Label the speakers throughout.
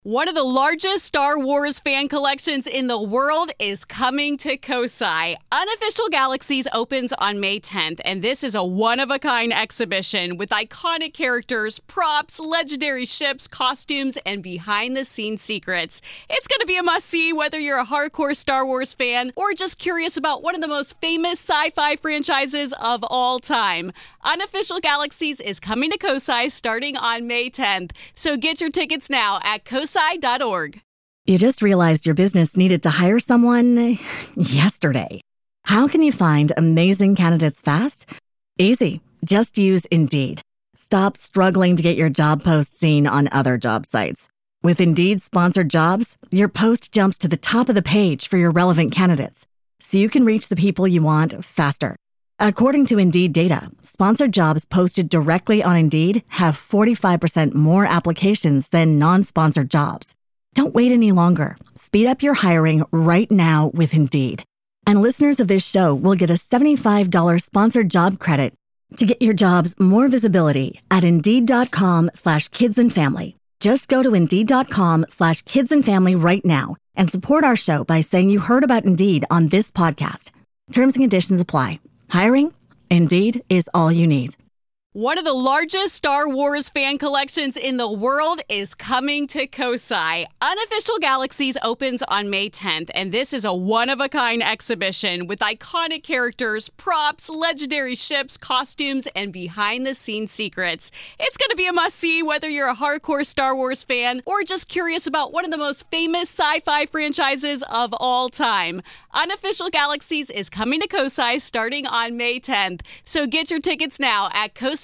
Speaker 1: One of the largest Star Wars fan collections in the world is coming to Kosai. Unofficial Galaxies opens on May 10th, and this is a one-of-a-kind exhibition with iconic characters, props, legendary ships, costumes, and behind-the-scenes secrets. It's going to be a must-see whether you're a hardcore Star Wars fan or just curious about one of the most famous sci-fi franchises of all time. Unofficial Galaxies is coming to Kosai starting on May 10th, so get your tickets now at kosai.org.
Speaker 2: You just realized your business needed to hire someone yesterday. How can you find amazing candidates fast? Easy. Just use Indeed. Stop struggling to get your job post seen on other job sites. With Indeed sponsored jobs, your post jumps to the top of the page for your relevant candidates, so you can reach the people you want faster. According to Indeed data, sponsored jobs posted directly on Indeed have 45% more applications than non-sponsored jobs. Don't wait any longer. Speed up your hiring right now with Indeed. And listeners of this show will get a $75 sponsored job credit to get your jobs more visibility at Indeed.com/kidsandfamily. Just go to Indeed.com/kidsandfamily right now and support our show by saying you heard about Indeed on this podcast. Terms and conditions apply. Hiring? Indeed is all you need.
Speaker 1: One of the largest Star Wars fan collections in the world is coming to Kosai. Unofficial Galaxies opens on May 10th, and this is a one-of-a-kind exhibition with iconic characters, props, legendary ships, costumes, and behind-the-scenes secrets. It's going to be a must-see whether you're a hardcore Star Wars fan or just curious about one of the most famous sci-fi franchises of all time. Unofficial Galaxies is coming to Kosai starting on May 10th, so get your tickets now at kosai.org.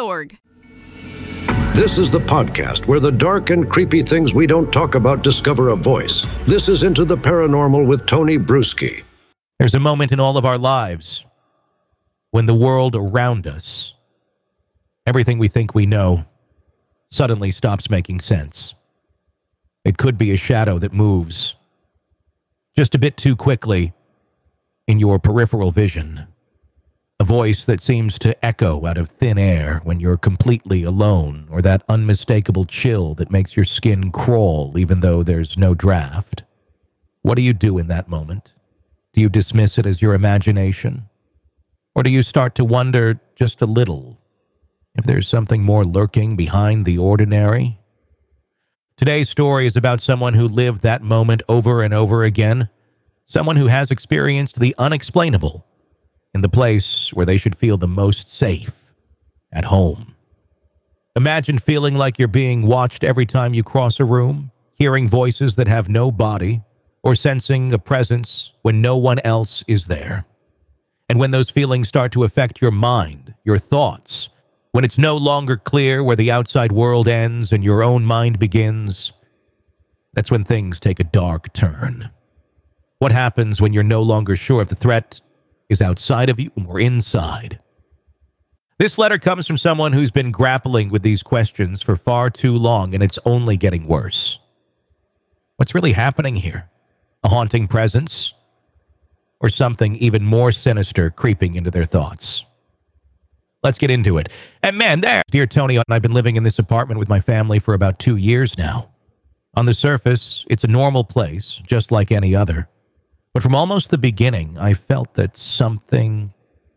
Speaker 3: This is the podcast where the dark and creepy things we don't talk about discover a voice. This is Into the Paranormal with Tony Bruschi.
Speaker 4: There's a moment in all of our lives when the world around us, everything we think we know, suddenly stops making sense. It could be a shadow that moves just a bit too quickly in your peripheral vision. A voice that seems to echo out of thin air when you're completely alone, or that unmistakable chill that makes your skin crawl even though there's no draft. What do you do in that moment? Do you dismiss it as your imagination? Or do you start to wonder just a little if there's something more lurking behind the ordinary? Today's story is about someone who lived that moment over and over again, someone who has experienced the unexplainable in the place where they should feel the most safe, at home. Imagine feeling like you're being watched every time you cross a room, hearing voices that have no body, or sensing a presence when no one else is there. And when those feelings start to affect your mind, your thoughts, when it's no longer clear where the outside world ends and your own mind begins, that's when things take a dark turn. What happens when you're no longer sure if the threat is outside of you or inside? This letter comes from someone who's been grappling with these questions for far too long, and it's only getting worse. What's really happening here? A haunting presence? Or something even more sinister creeping into their thoughts? Let's get into it. And man, Dear Tony, I've been living in this apartment with my family for about 2 years now. On the surface, it's a normal place, just like any other. But from almost the beginning, I felt that something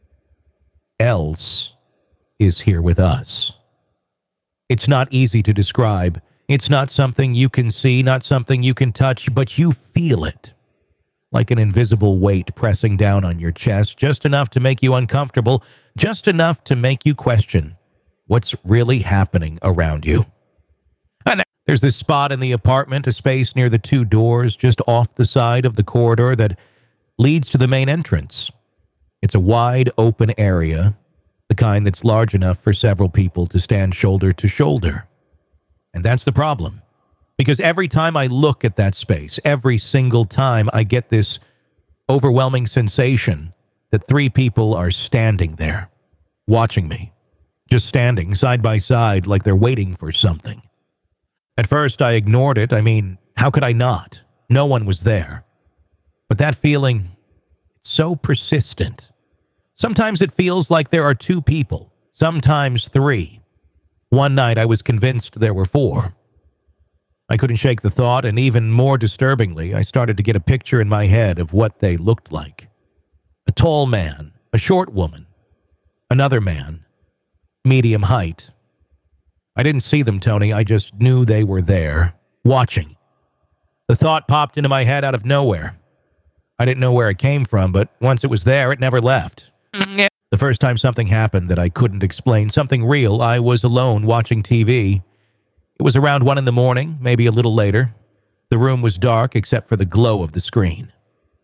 Speaker 4: else is here with us. It's not easy to describe. It's not something you can see, not something you can touch, but you feel it. Like an invisible weight pressing down on your chest, just enough to make you uncomfortable, just enough to make you question what's really happening around you. And there's this spot in the apartment, a space near the 2 doors, just off the side of the corridor that leads to the main entrance. It's a wide open area, the kind that's large enough for several people to stand shoulder to shoulder. And that's the problem. Because every time I look at that space, every single time I get this overwhelming sensation that 3 people are standing there, watching me, just standing side by side like they're waiting for something. At first, I ignored it. I mean, how could I not? No one was there. But that feeling, it's so persistent. Sometimes it feels like there are 2 people, sometimes 3. One night I was convinced there were 4. I couldn't shake the thought, and even more disturbingly, I started to get a picture in my head of what they looked like. A tall man, a short woman, another man, medium height. I didn't see them, Tony. I just knew they were there, watching. The thought popped into my head out of nowhere. I didn't know where it came from, but once it was there, it never left. The first time something happened that I couldn't explain, something real, I was alone watching TV. It was around 1 a.m, maybe a little later. The room was dark except for the glow of the screen.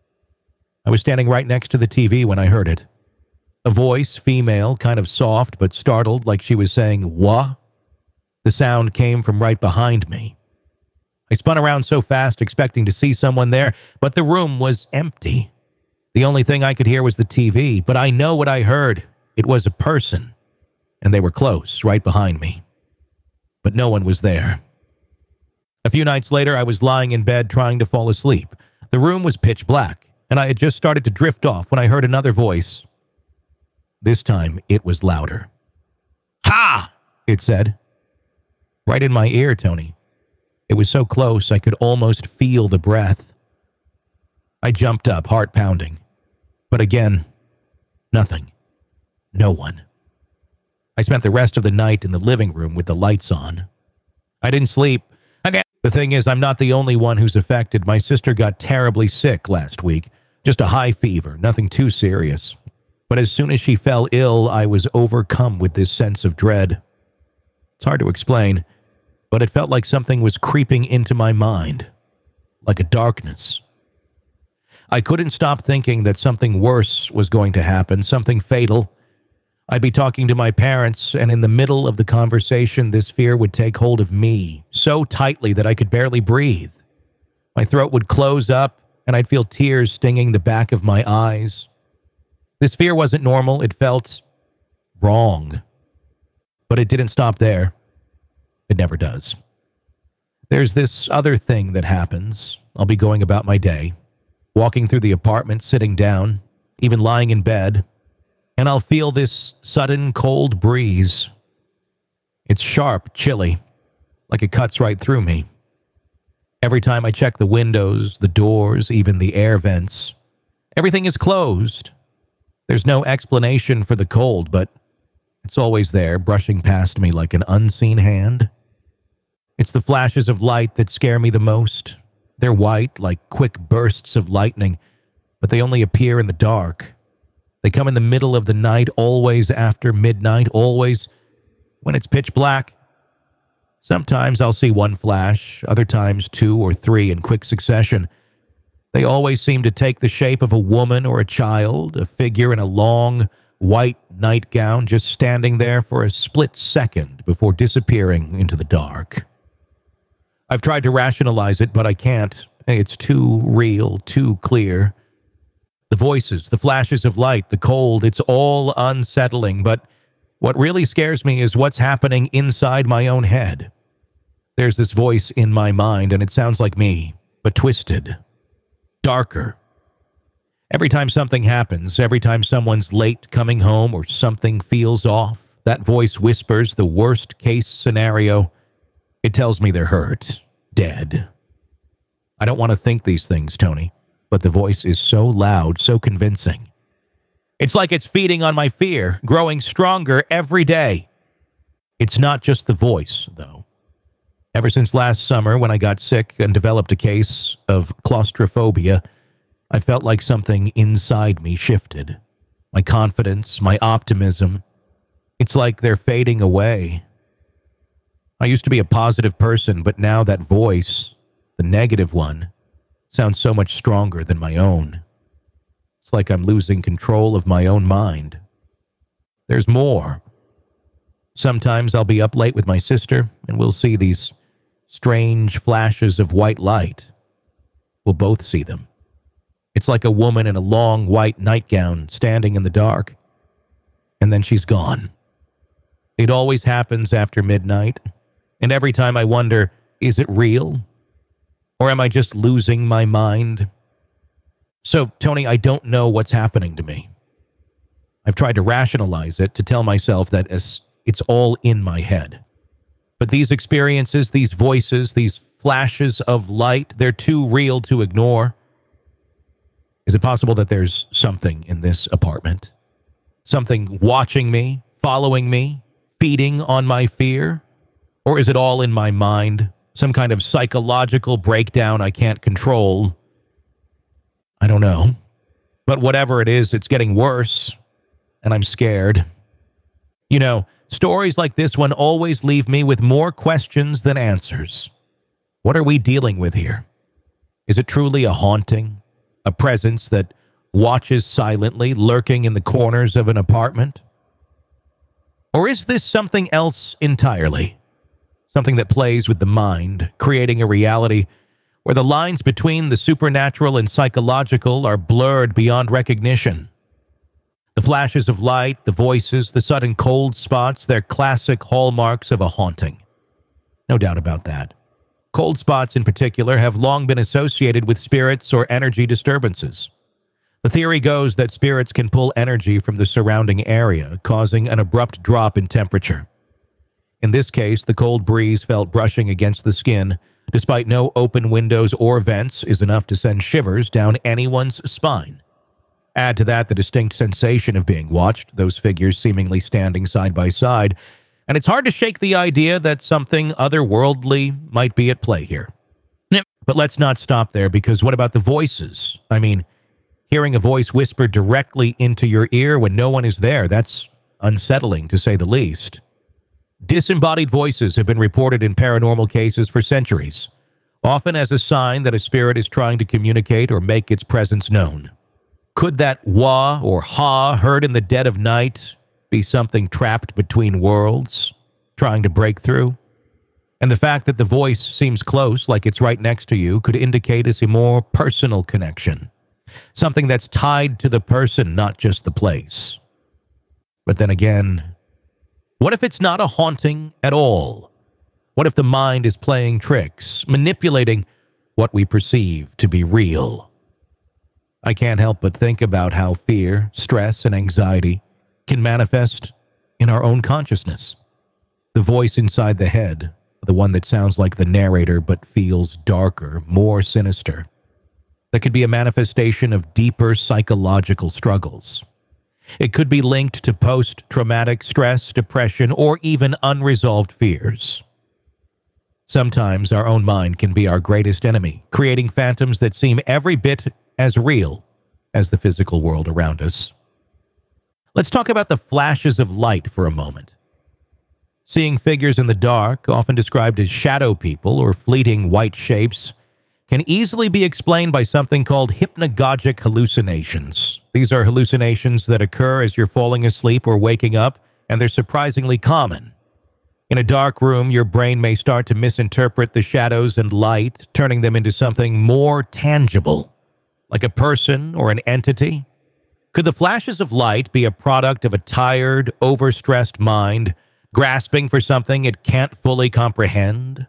Speaker 4: I was standing right next to the TV when I heard it. A voice, female, kind of soft but startled, like she was saying, "What?" The sound came from right behind me. I spun around so fast, expecting to see someone there, but the room was empty. The only thing I could hear was the TV, but I know what I heard. It was a person, and they were close, right behind me. But no one was there. A few nights later, I was lying in bed trying to fall asleep. The room was pitch black, and I had just started to drift off when I heard another voice. This time, it was louder. "Ha!" it said. Right in my ear, Tony. It was so close I could almost feel the breath. I jumped up, heart pounding. But again, nothing. No one. I spent the rest of the night in the living room with the lights on. I didn't sleep. Again, the thing is, I'm not the only one who's affected. My sister got terribly sick last week. Just a high fever, nothing too serious. But as soon as she fell ill, I was overcome with this sense of dread. It's hard to explain, but it felt like something was creeping into my mind, like a darkness. I couldn't stop thinking that something worse was going to happen, something fatal. I'd be talking to my parents, and in the middle of the conversation, this fear would take hold of me so tightly that I could barely breathe. My throat would close up, and I'd feel tears stinging the back of my eyes. This fear wasn't normal. It felt wrong. But it didn't stop there. It never does. There's this other thing that happens. I'll be going about my day, walking through the apartment, sitting down, even lying in bed, and I'll feel this sudden cold breeze. It's sharp, chilly, like it cuts right through me. Every time I check the windows, the doors, even the air vents, everything is closed. There's no explanation for the cold, but it's always there, brushing past me like an unseen hand. It's the flashes of light that scare me the most. They're white, like quick bursts of lightning, but they only appear in the dark. They come in the middle of the night, always after midnight, always when it's pitch black. Sometimes I'll see one flash, other times 2 or 3 in quick succession. They always seem to take the shape of a woman or a child, a figure in a long, white nightgown just standing there for a split second before disappearing into the dark. I've tried to rationalize it, but I can't. It's too real, too clear. The voices, the flashes of light, the cold, it's all unsettling, but what really scares me is what's happening inside my own head. There's this voice in my mind, and it sounds like me, but twisted, darker. Every time something happens, every time someone's late coming home or something feels off, that voice whispers the worst-case scenario. It tells me they're hurt, dead. I don't want to think these things, Tony, but the voice is so loud, so convincing. It's like it's feeding on my fear, growing stronger every day. It's not just the voice, though. Ever since last summer, when I got sick and developed a case of claustrophobia, I felt like something inside me shifted. My confidence, my optimism. It's like they're fading away. I used to be a positive person, but now that voice, the negative one, sounds so much stronger than my own. It's like I'm losing control of my own mind. There's more. Sometimes I'll be up late with my sister, and we'll see these strange flashes of white light. We'll both see them. It's like a woman in a long white nightgown standing in the dark. And then she's gone. It always happens after midnight. And every time I wonder, is it real? Or am I just losing my mind? So, Tony, I don't know what's happening to me. I've tried to rationalize it, to tell myself that it's all in my head. But these experiences, these voices, these flashes of light, they're too real to ignore? Is it possible that there's something in this apartment? Something watching me, following me, feeding on my fear? Or is it all in my mind? Some kind of psychological breakdown I can't control? I don't know. But whatever it is, it's getting worse, and I'm scared. You know, stories like this one always leave me with more questions than answers. What are we dealing with here? Is it truly a haunting? A presence that watches silently, lurking in the corners of an apartment? Or is this something else entirely? Something that plays with the mind, creating a reality where the lines between the supernatural and psychological are blurred beyond recognition. The flashes of light, the voices, the sudden cold spots, they're classic hallmarks of a haunting. No doubt about that. Cold spots in particular have long been associated with spirits or energy disturbances. The theory goes that spirits can pull energy from the surrounding area, causing an abrupt drop in temperature. In this case, the cold breeze felt brushing against the skin, despite no open windows or vents, is enough to send shivers down anyone's spine. Add to that the distinct sensation of being watched, those figures seemingly standing side by side, and it's hard to shake the idea that something otherworldly might be at play here. But let's not stop there, because what about the voices? I mean, hearing a voice whisper directly into your ear when no one is there, that's unsettling to say the least. Disembodied voices have been reported in paranormal cases for centuries, often as a sign that a spirit is trying to communicate or make its presence known. Could that wah or ha heard in the dead of night be something trapped between worlds, trying to break through? And the fact that the voice seems close, like it's right next to you, could indicate a more personal connection, something that's tied to the person, not just the place. But then again, what if it's not a haunting at all? What if the mind is playing tricks, manipulating what we perceive to be real? I can't help but think about how fear, stress, and anxiety can manifest in our own consciousness. The voice inside the head, the one that sounds like the narrator but feels darker, more sinister, that could be a manifestation of deeper psychological struggles. It could be linked to post-traumatic stress, depression, or even unresolved fears. Sometimes our own mind can be our greatest enemy, creating phantoms that seem every bit as real as the physical world around us. Let's talk about the flashes of light for a moment. Seeing figures in the dark, often described as shadow people or fleeting white shapes, can easily be explained by something called hypnagogic hallucinations. These are hallucinations that occur as you're falling asleep or waking up, and they're surprisingly common. In a dark room, your brain may start to misinterpret the shadows and light, turning them into something more tangible, like a person or an entity. Could the flashes of light be a product of a tired, overstressed mind, grasping for something it can't fully comprehend?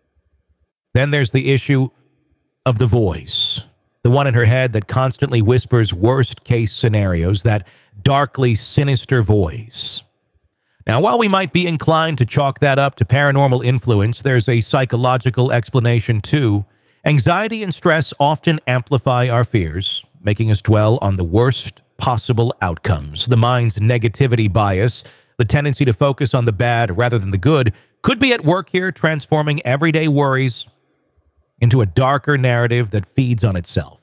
Speaker 4: Then there's the issue of the voice, the one in her head that constantly whispers worst-case scenarios, that darkly sinister voice. Now, while we might be inclined to chalk that up to paranormal influence, there's a psychological explanation too. Anxiety and stress often amplify our fears, making us dwell on the worst possible outcomes. The mind's negativity bias, the tendency to focus on the bad rather than the good, could be at work here, transforming everyday worries into a darker narrative that feeds on itself.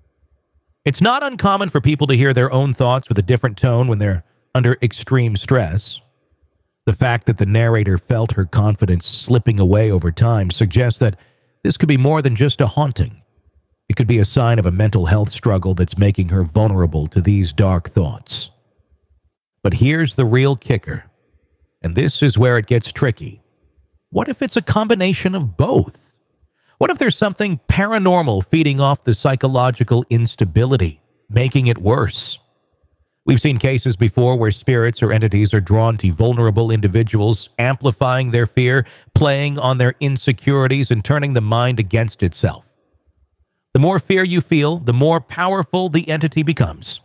Speaker 4: It's not uncommon for people to hear their own thoughts with a different tone when they're under extreme stress. The fact that the narrator felt her confidence slipping away over time suggests that this could be more than just a haunting. It could be a sign of a mental health struggle that's making her vulnerable to these dark thoughts. But here's the real kicker, and this is where it gets tricky. What if it's a combination of both? What if there's something paranormal feeding off the psychological instability, making it worse? We've seen cases before where spirits or entities are drawn to vulnerable individuals, amplifying their fear, playing on their insecurities, and turning the mind against itself. The more fear you feel, the more powerful the entity becomes.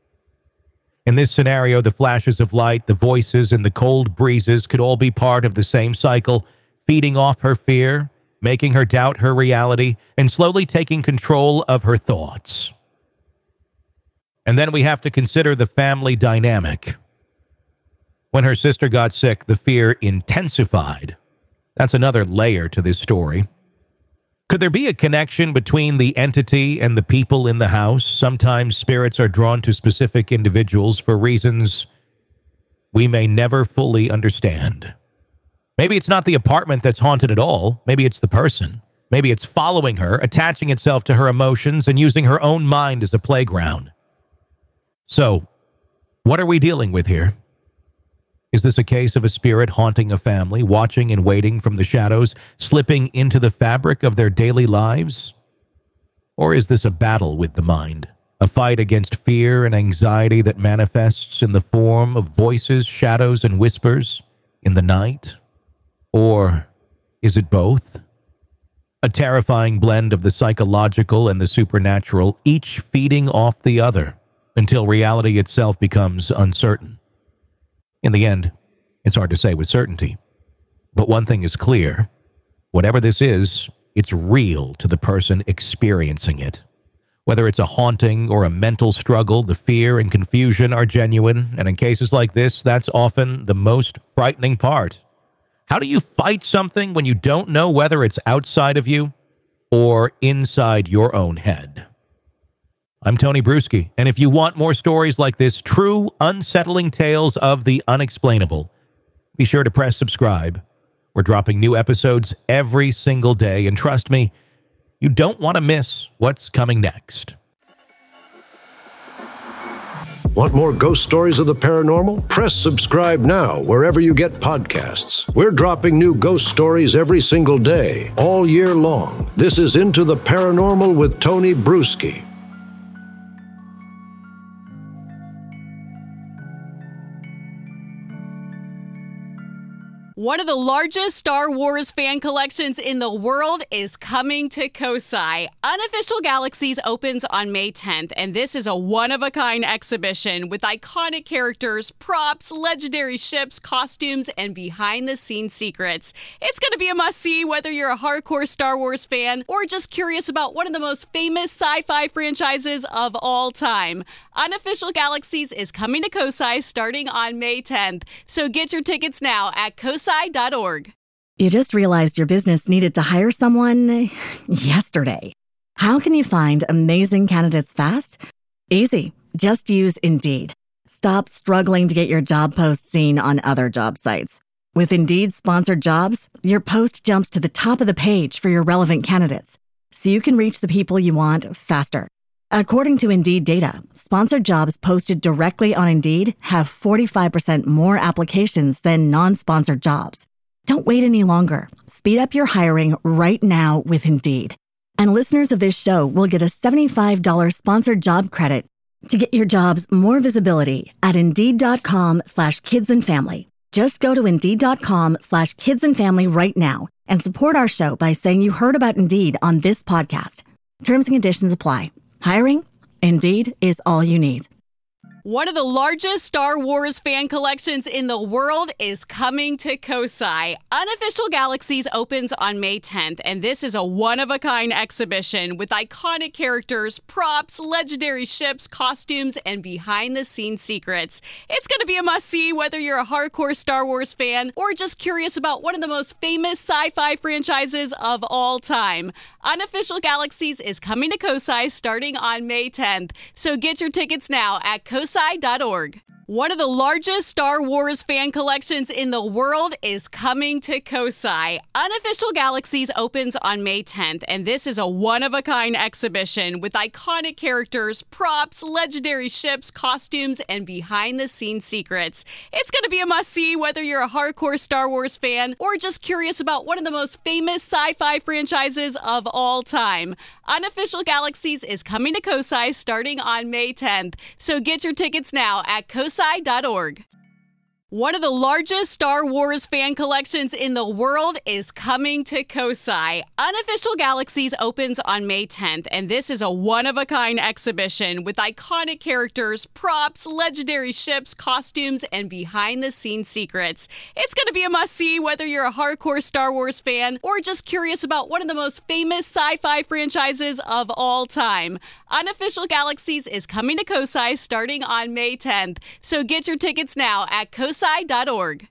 Speaker 4: In this scenario, the flashes of light, the voices, and the cold breezes could all be part of the same cycle, feeding off her fear making her doubt her reality and slowly taking control of her thoughts. And then we have to consider the family dynamic. When her sister got sick, the fear intensified. That's another layer to this story. Could there be a connection between the entity and the people in the house? Sometimes spirits are drawn to specific individuals for reasons we may never fully understand. Maybe it's not the apartment that's haunted at all. Maybe it's the person. Maybe it's following her, attaching itself to her emotions, and using her own mind as a playground. So, what are we dealing with here? Is this a case of a spirit haunting a family, watching and waiting from the shadows, slipping into the fabric of their daily lives? Or is this a battle with the mind, a fight against fear and anxiety that manifests in the form of voices, shadows, and whispers in the night? Or is it both? A terrifying blend of the psychological and the supernatural, each feeding off the other, until reality itself becomes uncertain. In the end, it's hard to say with certainty. But one thing is clear. Whatever this is, it's real to the person experiencing it. Whether it's a haunting or a mental struggle, the fear and confusion are genuine, and in cases like this, that's often the most frightening part. How do you fight something when you don't know whether it's outside of you or inside your own head? I'm Tony Bruschi, and if you want more stories like this, true, unsettling tales of the unexplainable, be sure to press subscribe. We're dropping new episodes every single day, and trust me, you don't want to miss what's coming next.
Speaker 3: Want more ghost stories of the paranormal? Press subscribe now wherever you get podcasts. We're dropping new ghost stories every single day, all year long. This is Into the Paranormal with Tony Bruschi.
Speaker 1: One of the largest Star Wars fan collections in the world is coming to Kosai. Unofficial Galaxies opens on May 10th, and this is a one-of-a-kind exhibition with iconic characters, props, legendary ships, costumes, and behind-the-scenes secrets. It's going to be a must-see whether you're a hardcore Star Wars fan or just curious about one of the most famous sci-fi franchises of all time. Unofficial Galaxies is coming to Kosai starting on May 10th, so get your tickets now at kosai.org.
Speaker 2: You just realized your business needed to hire someone yesterday. How can you find amazing candidates fast? Easy. Just use Indeed. Stop struggling to get your job post seen on other job sites. With Indeed sponsored jobs, your post jumps to the top of the page for your relevant candidates, so you can reach the people you want faster. According to Indeed data, sponsored jobs posted directly on Indeed have 45% more applications than non-sponsored jobs. Don't wait any longer. Speed up your hiring right now with Indeed. And listeners of this show will get a $75 sponsored job credit to get your jobs more visibility at Indeed.com/kidsandfamily. Just go to Indeed.com/kidsandfamily right now and support our show by saying you heard about Indeed on this podcast. Terms and conditions apply. Hiring? Indeed is all you need.
Speaker 1: One of the largest Star Wars fan collections in the world is coming to Kosai. Unofficial Galaxies opens on May 10th, and this is a one-of-a-kind exhibition with iconic characters, props, legendary ships, costumes, and behind-the-scenes secrets. It's going to be a must-see whether you're a hardcore Star Wars fan or just curious about one of the most famous sci-fi franchises of all time. Unofficial Galaxies is coming to Kosai starting on May 10th, so get your tickets now at kosai.org. One of the largest Star Wars fan collections in the world is coming to Kosai. Unofficial Galaxies opens on May 10th, and this is a one-of-a-kind exhibition with iconic characters, props, legendary ships, costumes, and behind-the-scenes secrets. It's going to be a must-see whether you're a hardcore Star Wars fan or just curious about one of the most famous sci-fi franchises of all time. Unofficial Galaxies is coming to Kosai starting on May 10th, so get your tickets now at kosai.org. One of the largest Star Wars fan collections in the world is coming to Kosai. Unofficial Galaxies opens on May 10th, and this is a one-of-a-kind exhibition with iconic characters, props, legendary ships, costumes, and behind-the-scenes secrets. It's going to be a must-see whether you're a hardcore Star Wars fan or just curious about one of the most famous sci-fi franchises of all time. Unofficial Galaxies is coming to Kosai starting on May 10th, so get your tickets now at kosai.org.